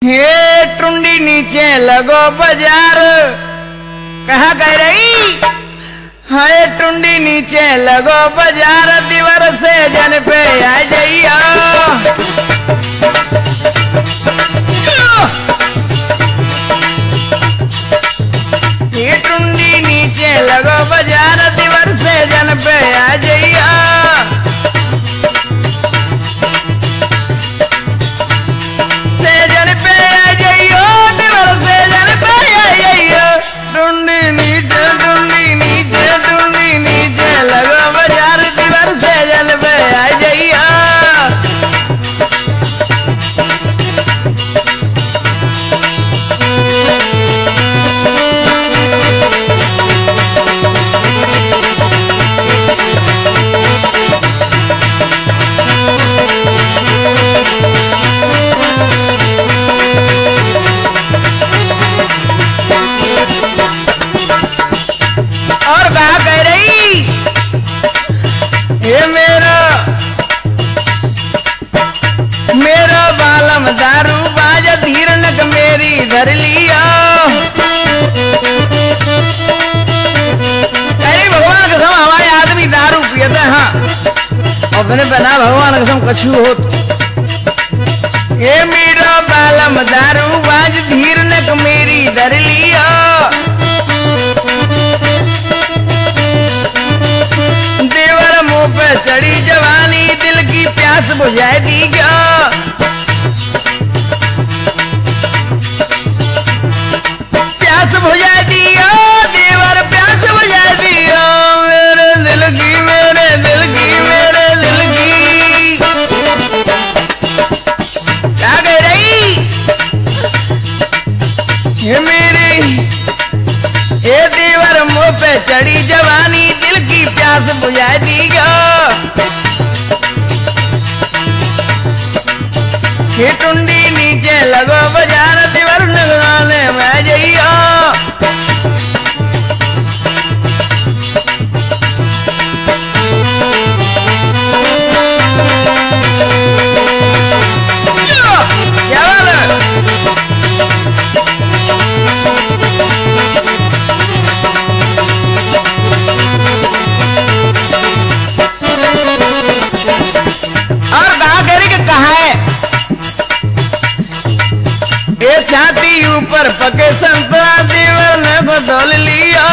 हे टुंडी नीचे लगो बाजार, कहा कह रही? हाय टुंडी नीचे लगो बाजार, दीवार से जन पे आ जाइया। ये टुंडी नीचे लगो बाजार, दीवार से जन पे आ जाइया। टुंडी नीचे लगो बाजार, दीवार से जल पे आ जाइया। और कहा कह रही? ये मेरा बालम दारू बाज, धीर नक मेरी धर लिया। अरे भगवान कसम हमारे आदमी दारू पियते हाँ, और मैंने बना भगवान कसम कछु हो। ये मेरा बालम दारू बाज, धीर नक मेरी धर लिया। देवर मुंह पे चढ़ी जवानी, दिल की प्यास बुझाए दी क्या? प्यास बुझाए दिया देवर, प्यास बुझाए दिया मेरे दिल की, मेरे दिल की, मेरे दिल की। क्या कह रही? ये मेरी ये देवर मुंह पे चढ़ी जवानी, दिल की प्यास बुझा दीगा। ये टुंडी नीचे लगो बाजार, देवर नगराने में जाइया। क्या बात है? और कहा करे कि कहा है? ये छाती ऊपर पके संतरा, देवर ने बदल लिया।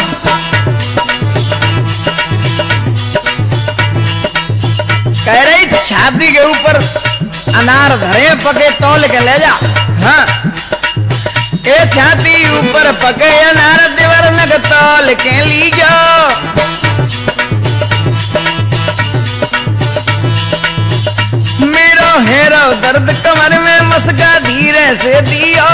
कह रही छाती के ऊपर अनार धरे पके तौल के ले जा। हाँ, ये छाती ऊपर पके अनार, देवर ने तौल के ली जाओ। मेरो हेरो दर्द कमर में, मस्का धीरे से दियो।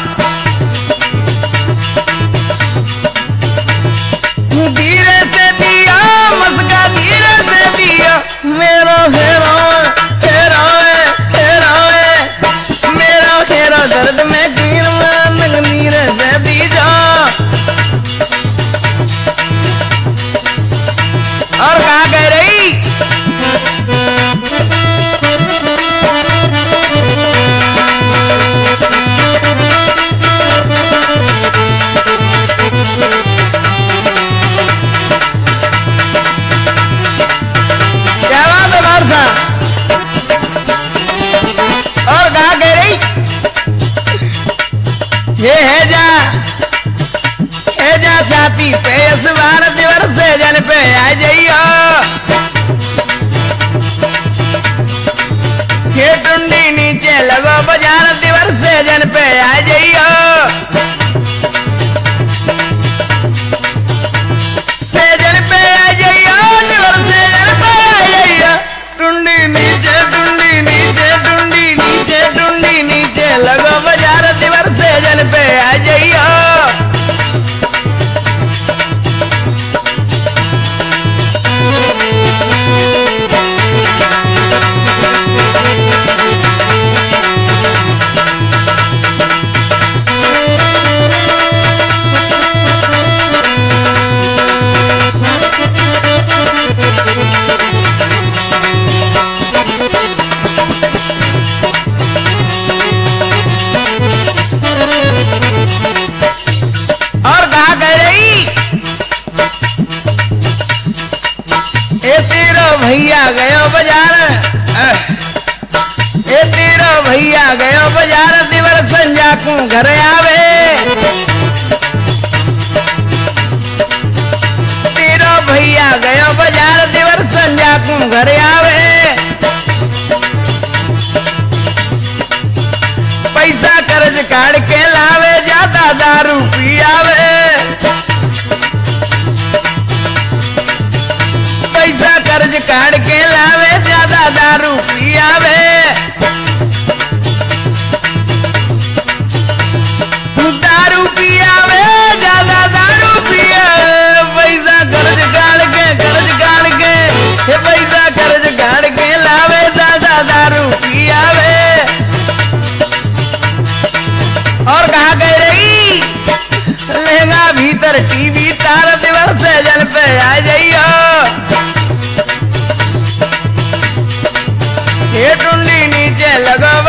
धीरे से दिया मस्का, धीरे से दिया मेरो हेरो, हेरो हेरो मेरो हेरो दर्द में, धीरे में धीरे से दीजा। और कहा कह रही? क्या बात है भारता? और कहा कह रही? ये है जा छाती पे इस बार, दिवर से जन पे आ जाइयो। ये टुंडी नीचे लगो बाजार, दिवर से जन पे आ जाइयो। से जन पे आ जाइयो, दिवर से जन पे आ जाइयो। टुंडी नीचे, टुंडी नीचे, टुंडी नीचे, टुंडी नीचे लगो बाजार, दिवर से जन पे आ जाइयो। ए तेरा भैया गयो बाजार दिवर संजा को घर आवे तेरा भैया गयो बाजार दिवर संजा को घर आवे पैसा कर्ज काट के लावे ज्यादा दारू पियावे पैसा कर्ज काट के लावे ज्यादा दारू पियावे दारू पियावे ज्यादा दारू पियावे पैसा कर्ज काट के पैसा कर्ज काट के लावे ज्यादा दारू पियावे और कहा गए रही लहंगा भीतर टीवी तार दिवर से जल पे आ जाइयो ये टुंडी नीचे लगो